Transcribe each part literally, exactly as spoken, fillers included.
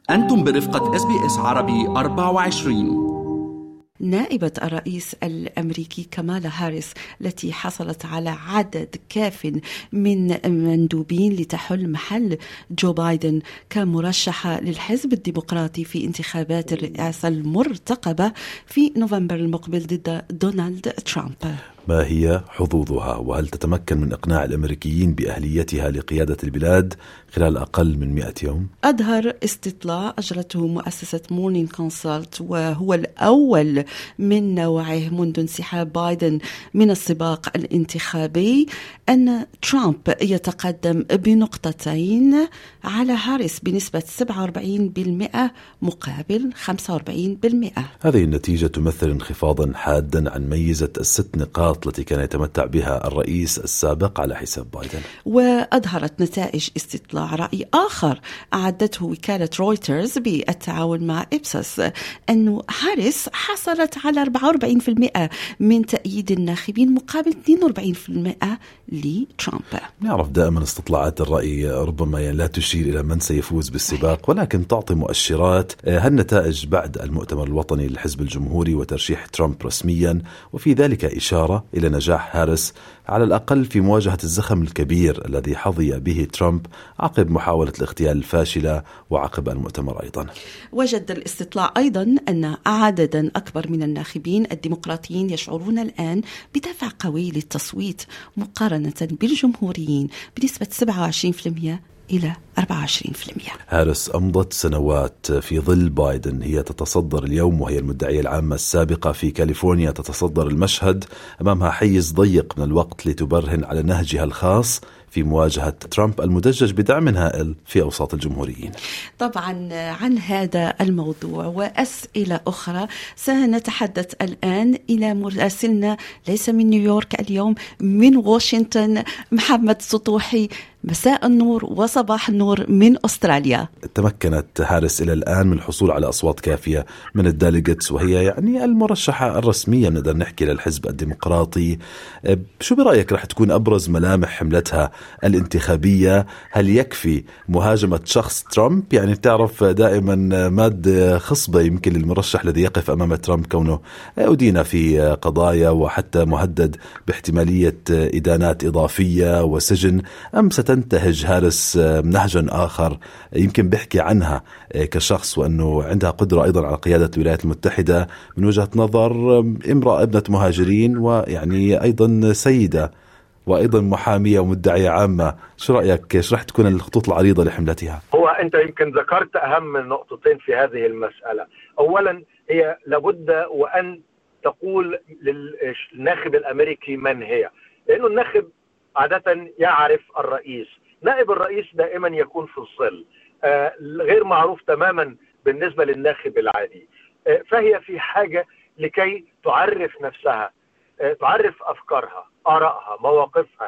أنتم برفقة إس بي إس عربي أربعة وعشرين. نائبة الرئيس الأمريكي كامالا هاريس التي حصلت على عدد كاف من مندوبين لتحل محل جو بايدن كمرشحة للحزب الديمقراطي في انتخابات الرئاسة المرتقبة في نوفمبر المقبل ضد دونالد ترامب. ما هي حظوظها وهل تتمكن من إقناع الأمريكيين بأهليتها لقيادة البلاد خلال أقل من مئة يوم؟ أظهر استطلاع أجرته مؤسسة مورنينغ كونسلت وهو الأول من نوعه منذ انسحاب بايدن من السباق الانتخابي أن ترامب يتقدم بنقطتين على هاريس بنسبة سبعة وأربعين بالمئة مقابل خمسة وأربعين بالمئة. هذه النتيجة تمثل انخفاضا حادا عن ميزة الست نقاط التي كان يتمتع بها الرئيس السابق على حساب بايدن. وأظهرت نتائج استطلاع رأي آخر أعدته وكالة رويترز بالتعاون مع إبسوس أن هاريس حصلت على أربعة وأربعين بالمئة من تأييد الناخبين مقابل اثنين وأربعين بالمئة لترامب. نعرف دائما استطلاعات الرأي ربما يعني لا تشير إلى من سيفوز بالسباق، ولكن تعطي مؤشرات. هالنتائج بعد المؤتمر الوطني للحزب الجمهوري وترشيح ترامب رسميا، وفي ذلك إشارة إلى نجاح هاريس على الأقل في مواجهة الزخم الكبير الذي حظي به ترامب عقب محاولة الاغتيال الفاشلة وعقب المؤتمر أيضا. وجد الاستطلاع أيضا أن عددا أكبر من الناخبين الديمقراطيين يشعرون الآن بدافع قوي للتصويت مقارنة بالجمهوريين بنسبة سبعة وعشرين بالمئة إلى أربعة وعشرين بالمئة. هاريس أمضت سنوات في ظل بايدن، هي تتصدر اليوم وهي المدعية العامة السابقة في كاليفورنيا، تتصدر المشهد، أمامها حيز ضيق من الوقت لتبرهن على نهجها الخاص في مواجهة ترامب المدجج بدعم هائل في أوساط الجمهوريين. طبعا عن هذا الموضوع وأسئلة أخرى سنتحدث الآن إلى مراسلنا ليس من نيويورك اليوم، من واشنطن، محمد سطوحي. مساء النور وصباح النور من أستراليا. تمكنت هاريس إلى الآن من الحصول على أصوات كافية من الديليجيتس، وهي يعني المرشحة الرسمية نقدر نحكي للحزب الديمقراطي. شو برأيك رح تكون أبرز ملامح حملتها الانتخابية؟ هل يكفي مهاجمة شخص ترامب؟ يعني تعرف دائما مادة خصبة يمكن للمرشح الذي يقف أمام ترامب كونه أدين في قضايا وحتى مهدد باحتمالية إدانات إضافية وسجن، أم ستنتهج هاريس نهجا آخر يمكن بحكي عنها كشخص وأنه عندها قدرة أيضا على قيادة الولايات المتحدة من وجهة نظر امرأة ابنة مهاجرين ويعني أيضا سيدة وأيضا محامية ومدعية عامة؟ شو رأيك؟ شو رح تكون الخطوط العريضة لحملتها؟ هو أنت يمكن ذكرت أهم نقطتين في هذه المسألة. أولا هي لابد وأن تقول للناخب الأمريكي من هي، لأنه الناخب عادة يعرف الرئيس، نائب الرئيس دائما يكون في الظل، آه غير معروف تماما بالنسبة للناخب العادي. آه فهي في حاجة لكي تعرف نفسها، آه تعرف أفكارها، آرائها، مواقفها،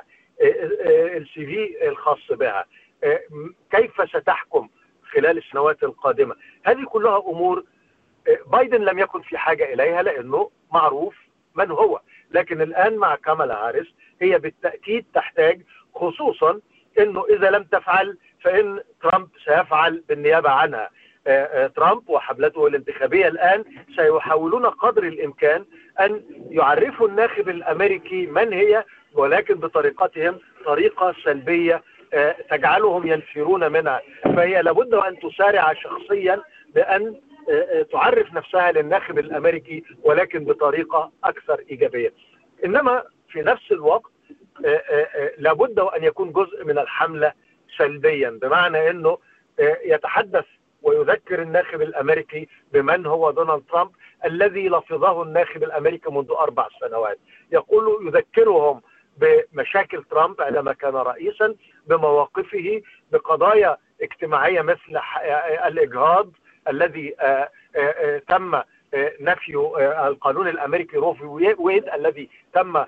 السي في الخاص بها، آه كيف ستحكم خلال السنوات القادمة. هذه كلها أمور آه بايدن لم يكن في حاجة إليها لأنه معروف من هو، لكن الآن مع كامالا هاريس هي بالتأكيد تحتاج، خصوصا أنه إذا لم تفعل فإن ترامب سيفعل بالنيابة عنها. ترامب وحملته الانتخابية الآن سيحاولون قدر الإمكان أن يعرفوا الناخب الأمريكي من هي، ولكن بطريقتهم طريقة سلبية تجعلهم ينفرون منها. فهي لابد أن تسارع شخصيا بأن تعرف نفسها للناخب الأمريكي، ولكن بطريقة أكثر إيجابية. إنما في نفس الوقت لابد أن يكون جزء من الحملة سلبيا، بمعنى أنه يتحدث ويذكر الناخب الأمريكي بمن هو دونالد ترامب الذي لفظه الناخب الأمريكي منذ أربع سنوات. يقول يذكرهم بمشاكل ترامب عندما كان رئيسا، بمواقفه، بقضايا اجتماعية مثل الإجهاض الذي تم نفي القانون الأمريكي رو في ويد الذي تم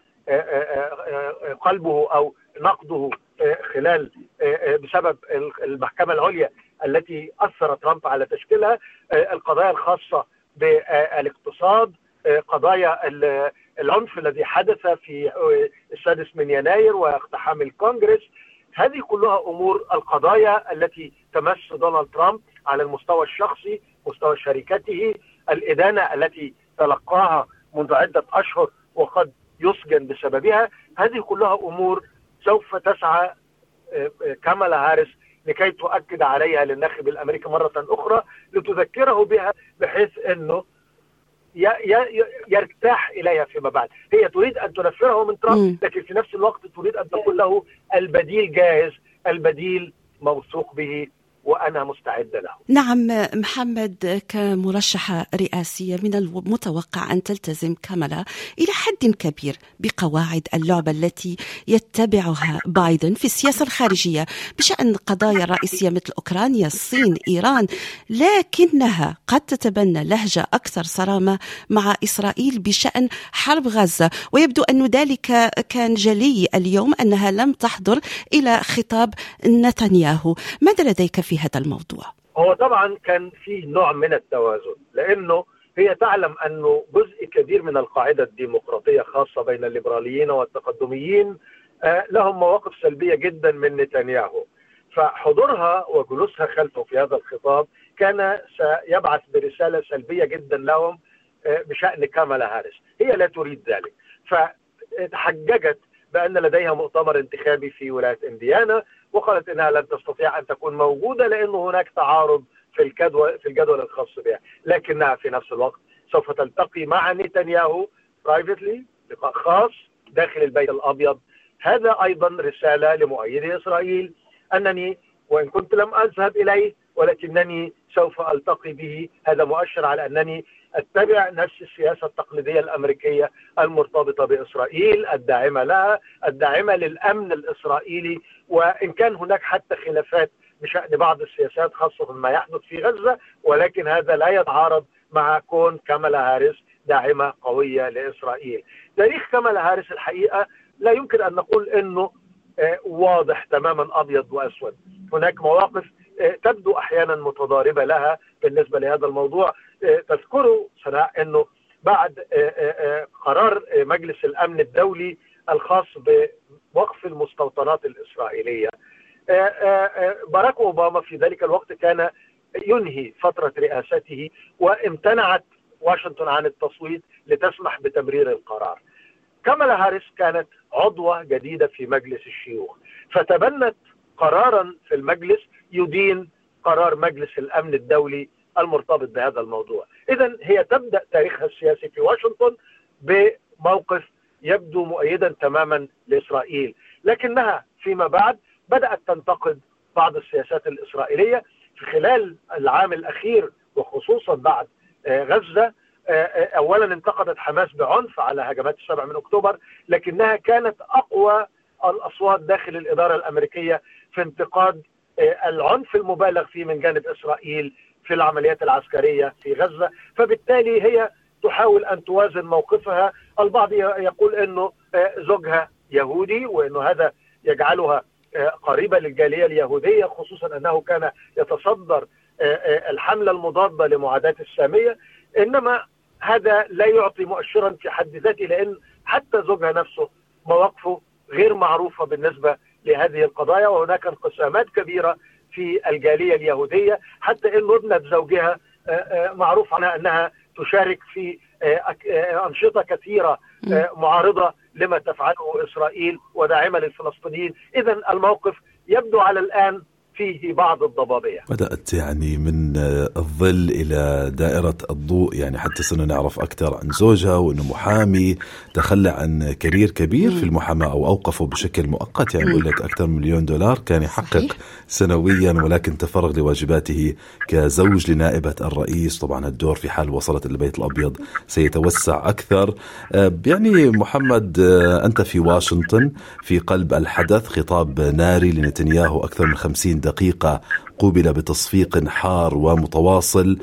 قلبه أو نقضه خلال بسبب المحكمة العليا التي أثر ترامب على تشكيلها، القضايا الخاصة بالاقتصاد، قضايا العنف الذي حدث في السادس من يناير واقتحام الكونغرس. هذه كلها أمور القضايا التي تمس دونالد ترامب على المستوى الشخصي، مستوى شركته، الإدانة التي تلقاها منذ عدة أشهر وقد يسجن بسببها. هذه كلها أمور سوف تسعى كامالا هاريس لكي تؤكد عليها للناخب الأمريكي مرة أخرى، لتذكره بها بحيث أنه يرتاح إليها فيما بعد. هي تريد أن تنفره من ترامب، لكن في نفس الوقت تريد أن تقول له البديل جاهز، البديل موثوق به وأنا مستعد له. نعم محمد، كمرشحة رئاسية من المتوقع أن تلتزم كامالا إلى حد كبير بقواعد اللعبة التي يتبعها بايدن في السياسة الخارجية بشأن قضايا رئيسية مثل أوكرانيا، الصين، إيران، لكنها قد تتبنى لهجة أكثر صرامة مع إسرائيل بشأن حرب غزة، ويبدو أن ذلك كان جلي اليوم أنها لم تحضر إلى خطاب نتنياهو. ماذا لديك في هذا الموضوع؟ هو طبعا كان فيه نوع من التوازن، لأنه هي تعلم أنه جزء كبير من القاعدة الديمقراطية خاصة بين الليبراليين والتقدميين لهم مواقف سلبية جدا من نتنياهو، فحضورها وجلوسها خلفه في هذا الخطاب كان سيبعث برسالة سلبية جدا لهم بشأن كامالا هاريس. هي لا تريد ذلك، فتحججت بأن لديها مؤتمر انتخابي في ولاية إنديانا، وقالت إنها لن تستطيع أن تكون موجودة لأنه هناك تعارض في الجدول في الجدول الخاص بها، لكنها في نفس الوقت سوف تلتقي مع نتنياهو برايفتلي، لقاء خاص داخل البيت الأبيض. هذا أيضا رسالة لمؤيدي إسرائيل أنني وإن كنت لم أذهب إليه ولكنني سوف ألتقي به. هذا مؤشر على أنني أتبع نفس السياسة التقليدية الأمريكية المرتبطة بإسرائيل، الداعمة لها، الداعمة للأمن الإسرائيلي، وإن كان هناك حتى خلافات بشأن بعض السياسات خاصة ما يحدث في غزة، ولكن هذا لا يتعارض مع كون كامالا هاريس داعمة قوية لإسرائيل. تاريخ كامالا هاريس الحقيقة لا يمكن أن نقول أنه واضح تماما أبيض وأسود، هناك مواقف تبدو أحيانا متضاربة لها بالنسبة لهذا الموضوع. تذكروا سناء أنه بعد قرار مجلس الأمن الدولي الخاص بوقف المستوطنات الإسرائيلية، باراك أوباما في ذلك الوقت كان ينهي فترة رئاسته وامتنعت واشنطن عن التصويت لتسمح بتمرير القرار. كامالا هاريس كانت عضوة جديدة في مجلس الشيوخ، فتبنت قرارا في المجلس يدين قرار مجلس الأمن الدولي المرتبط بهذا الموضوع. إذن هي تبدأ تاريخها السياسي في واشنطن بموقف يبدو مؤيدا تماما لإسرائيل، لكنها فيما بعد بدأت تنتقد بعض السياسات الإسرائيلية في خلال العام الأخير، وخصوصا بعد غزة. أولا انتقدت حماس بعنف على هجمات السابع من أكتوبر، لكنها كانت أقوى الأصوات داخل الإدارة الأمريكية في انتقاد العنف المبالغ فيه من جانب إسرائيل في العمليات العسكرية في غزة. فبالتالي هي تحاول أن توازن موقفها. البعض يقول أنه زوجها يهودي وأنه هذا يجعلها قريبة للجالية اليهودية، خصوصا أنه كان يتصدر الحملة المضادة لمعاداة السامية، إنما هذا لا يعطي مؤشرا في حد ذاته، لأن حتى زوجها نفسه مواقفه غير معروفة بالنسبة لهذه القضايا، وهناك انقسامات كبيرة في الجالية اليهودية، حتى إن ابنة زوجها معروف عنها أنها تشارك في أنشطة كثيرة معارضة لما تفعله إسرائيل وداعمة للفلسطينيين. إذن الموقف يبدو على الآن فيه بعض الضبابية. بدأت يعني من الظل إلى دائرة الضوء، يعني حتى صرنا نعرف أكثر عن زوجها وأنه محامي تخلى عن كارير كبير في المحاماة أو أوقفه بشكل مؤقت، يعني يقول لك أكثر من مليون دولار كان يحقق سنويا، ولكن تفرغ لواجباته كزوج لنائبة الرئيس. طبعا الدور في حال وصلت البيت الأبيض سيتوسع أكثر. يعني محمد، أنت في واشنطن في قلب الحدث، خطاب ناري لنتنياهو أكثر من خمسين دقيقة قوبل بتصفيق حار ومتواصل،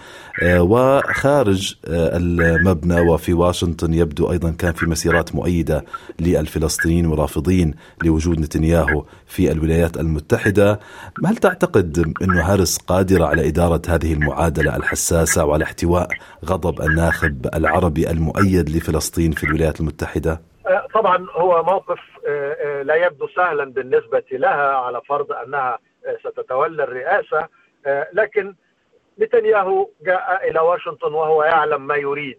وخارج المبنى وفي واشنطن يبدو أيضا كان في مسيرات مؤيدة للفلسطينيين ورافضين لوجود نتنياهو في الولايات المتحدة. هل تعتقد أنه هاريس قادرة على إدارة هذه المعادلة الحساسة وعلى احتواء غضب الناخب العربي المؤيد لفلسطين في الولايات المتحدة؟ طبعا هو موقف لا يبدو سهلا بالنسبة لها على فرض أنها ستتولى الرئاسة، لكن نتنياهو جاء إلى واشنطن وهو يعلم ما يريد.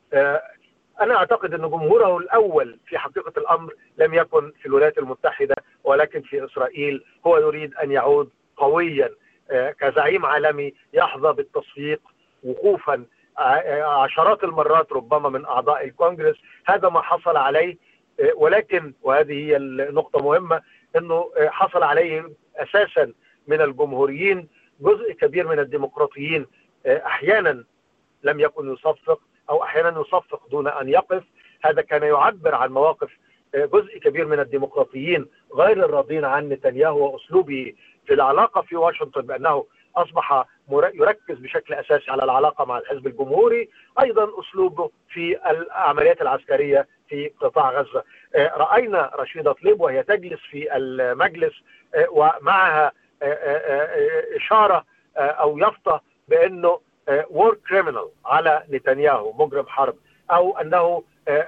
أنا أعتقد أن جمهوره الأول في حقيقة الأمر لم يكن في الولايات المتحدة ولكن في إسرائيل. هو يريد أن يعود قويا كزعيم عالمي يحظى بالتصفيق وقوفا عشرات المرات ربما من أعضاء الكونغرس. هذا ما حصل عليه، ولكن وهذه هي النقطة مهمة أنه حصل عليه أساسا من الجمهوريين. جزء كبير من الديمقراطيين أحيانا لم يكن يصفق أو أحيانا يصفق دون أن يقف. هذا كان يعبر عن مواقف جزء كبير من الديمقراطيين غير الراضين عن نتنياهو وأسلوبه في العلاقة في واشنطن، بأنه أصبح يركز بشكل أساسي على العلاقة مع الحزب الجمهوري. أيضا أسلوبه في العمليات العسكرية في قطاع غزة. رأينا رشيدة طليب وهي تجلس في المجلس ومعها إشارة أو يافطة بأنه war criminal على نتنياهو، مجرم حرب، أو أنه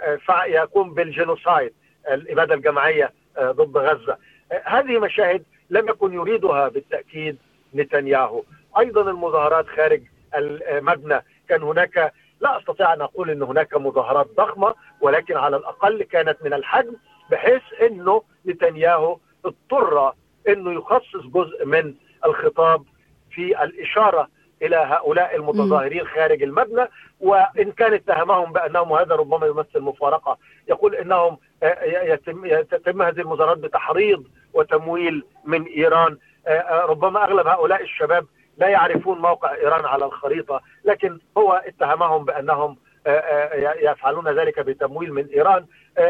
يقوم بالجينوسايد، الإبادة الجماعية ضد غزة. هذه مشاهد لم يكن يريدها بالتأكيد نتنياهو. أيضا المظاهرات خارج المبنى، كان هناك، لا أستطيع أن أقول أن هناك مظاهرات ضخمة، ولكن على الأقل كانت من الحجم بحيث أنه نتنياهو اضطر أنه يخصص جزء من الخطاب في الإشارة إلى هؤلاء المتظاهرين خارج المبنى. وإن كان اتهمهم بأنهم، وهذا ربما يمثل مفارقة، يقول إنهم يتم, يتم هذه المظاهرات بتحريض وتمويل من إيران. ربما أغلب هؤلاء الشباب لا يعرفون موقع إيران على الخريطة، لكن هو اتهمهم بأنهم يفعلون ذلك بتمويل من إيران.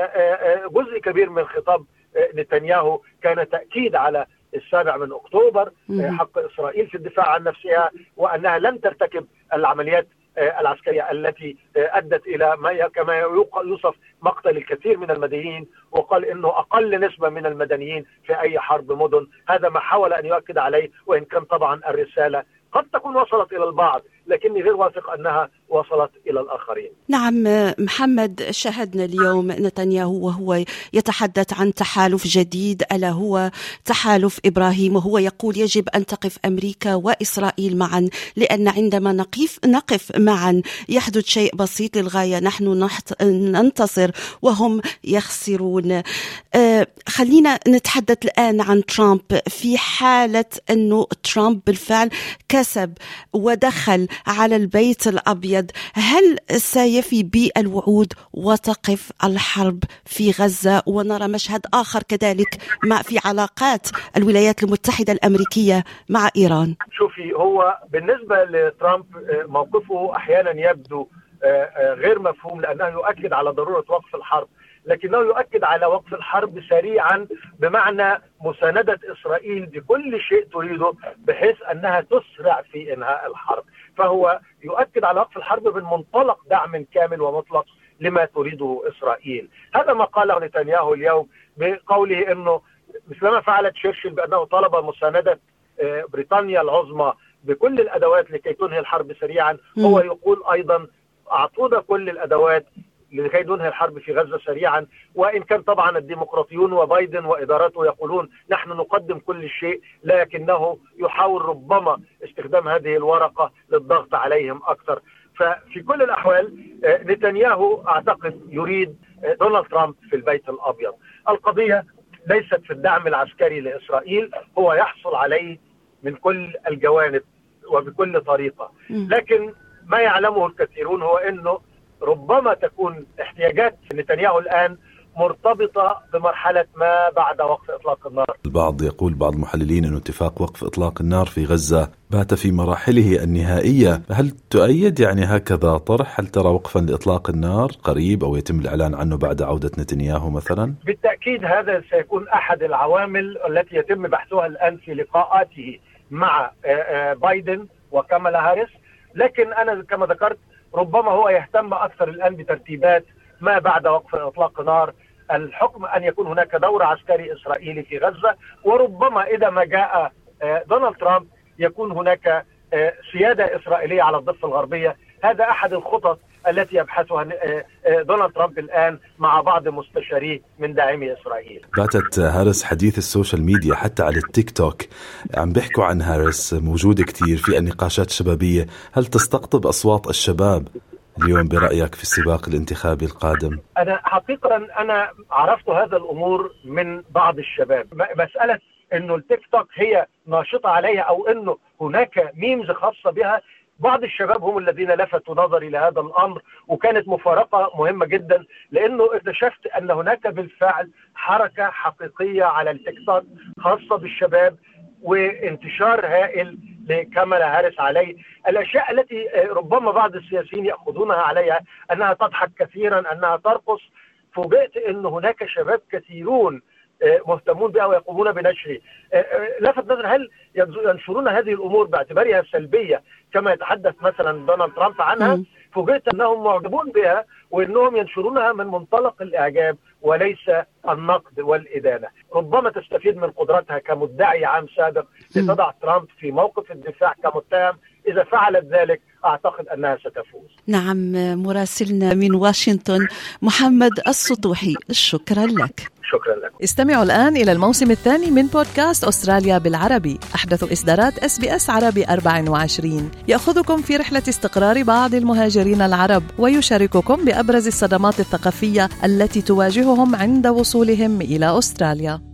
جزء كبير من خطاب نتنياهو كان تأكيد على السابع من أكتوبر، حق إسرائيل في الدفاع عن نفسها، وأنها لن ترتكب العمليات العسكرية التي أدت إلى ما كما يوصف مقتل الكثير من المدنيين، وقال إنه أقل نسبة من المدنيين في أي حرب مدن. هذا ما حاول أن يؤكد عليه، وإن كان طبعا الرسالة قد تكون وصلت إلى البعض، لكني غير واثق أنها وصلت إلى الآخرين. نعم محمد، شاهدنا اليوم نتنياهو وهو يتحدث عن تحالف جديد، ألا هو تحالف إبراهيم، وهو يقول يجب أن تقف أمريكا وإسرائيل معا، لأن عندما نقف نقف معا يحدث شيء بسيط للغاية، نحن ننتصر وهم يخسرون. آه خلينا نتحدث الآن عن ترامب. في حالة أنه ترامب بالفعل كسب ودخل على البيت الأبيض، هل سيفي بالوعود وتقف الحرب في غزة؟ ونرى مشهد آخر كذلك مع في علاقات الولايات المتحدة الأمريكية مع إيران. شوفي، هو بالنسبة لترامب موقفه أحيانا يبدو غير مفهوم، لأنه يؤكد على ضرورة وقف الحرب، لكنه يؤكد على وقف الحرب سريعا، بمعنى مساندة إسرائيل بكل شيء تريده بحيث أنها تسرع في إنهاء الحرب. فهو يؤكد على وقف الحرب من منطلق دعم كامل ومطلق لما تريده إسرائيل. هذا ما قاله نتنياهو اليوم بقوله أنه مثلما فعلت تشرشل بأنه طلب مساندة بريطانيا العظمى بكل الأدوات لكي تنهي الحرب سريعا، هو يقول أيضا أعطونا كل الأدوات لكي ننهي الحرب في غزة سريعا. وإن كان طبعا الديمقراطيون وبايدن وإدارته يقولون نحن نقدم كل شيء، لكنه يحاول ربما استخدام هذه الورقة للضغط عليهم أكثر. ففي كل الأحوال نتنياهو أعتقد يريد دونالد ترامب في البيت الأبيض. القضية ليست في الدعم العسكري لإسرائيل، هو يحصل عليه من كل الجوانب وبكل طريقة، لكن ما يعلمه الكثيرون هو أنه ربما تكون احتياجات نتنياهو الآن مرتبطة بمرحلة ما بعد وقف إطلاق النار. البعض يقول، بعض المحللين، أن اتفاق وقف إطلاق النار في غزة بات في مراحله النهائية. هل تؤيد يعني هكذا طرح؟ هل ترى وقفا لإطلاق النار قريب أو يتم الإعلان عنه بعد عودة نتنياهو مثلا؟ بالتأكيد هذا سيكون أحد العوامل التي يتم بحثها الآن في لقاءاته مع بايدن وكامالا هاريس، لكن أنا كما ذكرت ربما هو يهتم أكثر الآن بترتيبات ما بعد وقف إطلاق نار، الحكم أن يكون هناك دور عسكري إسرائيلي في غزة، وربما إذا ما جاء دونالد ترامب يكون هناك سيادة إسرائيلية على الضفة الغربية. هذا أحد الخطط التي يبحثها دونالد ترامب الآن مع بعض مستشاريه من داعمي إسرائيل. باتت هاريس حديث السوشيال ميديا حتى على التيك توك، عم بيحكوا عن هاريس موجودة كتير في النقاشات شبابية. هل تستقطب أصوات الشباب اليوم برأيك في السباق الانتخابي القادم؟ أنا حقيقة أنا عرفت هذا الأمور من بعض الشباب. مسألة إنه التيك توك هي ناشطة عليها أو إنه هناك ميمز خاصة بها، بعض الشباب هم الذين لفتوا نظري لهذا الأمر، وكانت مفارقة مهمة جدا لأنه اكتشفت أن هناك بالفعل حركة حقيقية على التيك توك خاصة بالشباب وانتشار هائل لكامالا هاريس عليه. الأشياء التي ربما بعض السياسيين يأخذونها عليها أنها تضحك كثيرا، أنها ترقص، فوجئت أن هناك شباب كثيرون مهتمون بها ويقومون بنشره. لفت نظر هل ينشرون هذه الأمور باعتبارها سلبية كما يتحدث مثلا دونالد ترامب عنها؟ فوجئت أنهم معجبون بها وأنهم ينشرونها من منطلق الإعجاب وليس النقد والإدانة. ربما تستفيد من قدرتها كمدعي عام سابق لتضع ترامب في موقف الدفاع كمتهم. إذا فعلت ذلك أعتقد أنها ستفوز. نعم، مراسلنا من واشنطن محمد السطوحي، شكرا لك. شكرا لك. استمعوا الآن إلى الموسم الثاني من بودكاست أستراليا بالعربي، أحدث إصدارات إس بي إس عربي أربعة وعشرين، يأخذكم في رحلة استقرار بعض المهاجرين العرب ويشارككم بأبرز الصدمات الثقافية التي تواجههم عند وصولهم إلى أستراليا.